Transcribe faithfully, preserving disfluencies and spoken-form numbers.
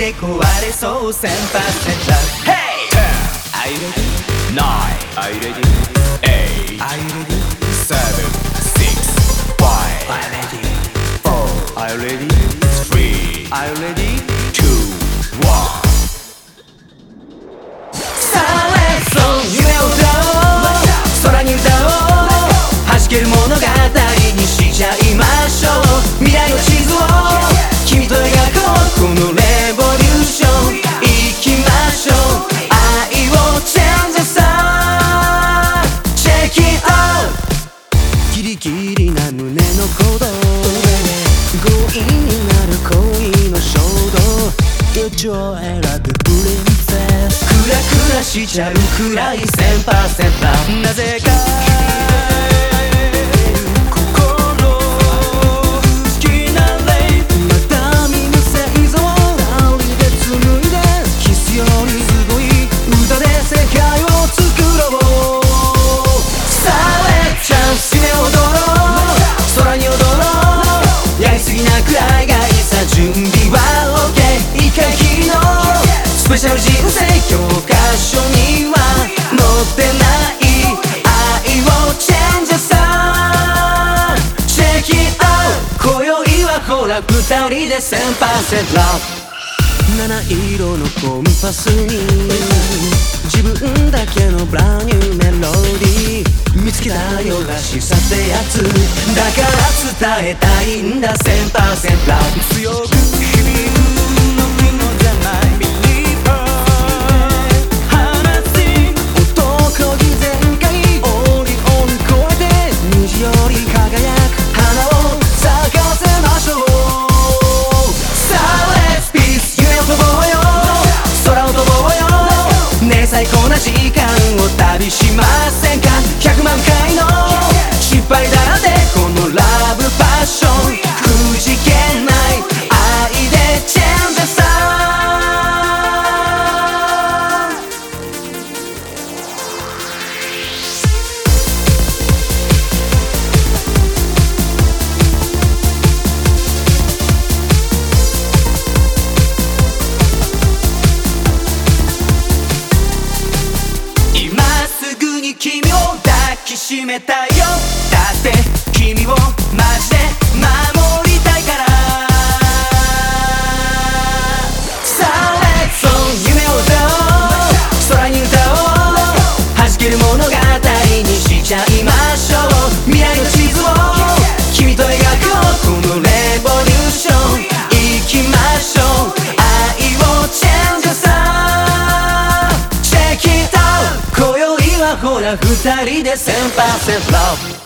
で壊れそう せんパーセント Hey! Are you ready? nine Are you ready? eight Are you ready? seven six five Are you ready? four Are you ready? three Are you ready? two one さあ Let's go 夢を歌おう空に歌おう弾ける物語にしちゃいましょう未来の地図を君と描こうこのレボリューション行きましょう愛をチェンジさ Check it out ギリギリな胸の鼓動強引になる恋の衝動予兆選ぶプリンセスクラクラしちゃうくらい せんパーセント なぜか準備は OK イカキのスペシャル人生教科書には載ってない愛をチェンジさ Check it out 今宵はほら二人で せんパーセント 七色のコンパスに自分だけのブランニューメロディー見つけたよらしさってやつだから伝えたいんだ せんパーセント 強く響くののじゃない Believer 話し男気全開オリオン越えて虹より輝く花を咲かせましょうさあ Let's peace 夢を飛ぼうよ空を飛ぼうよねえ最高な時間を旅しませんかひゃくまんかいの失敗だってこのラブパッションくじけない愛でチェンジさ今すぐに君を抱きしめたよだって君をマジで守りたいからさあ Let's go 夢を歌おう空に歌おう弾ける物語にしちゃいましょう未来の地図を君と描こうこのレボリューション行きましょう愛をチェンジさ Check it out 今宵はほら二人で せんパーセント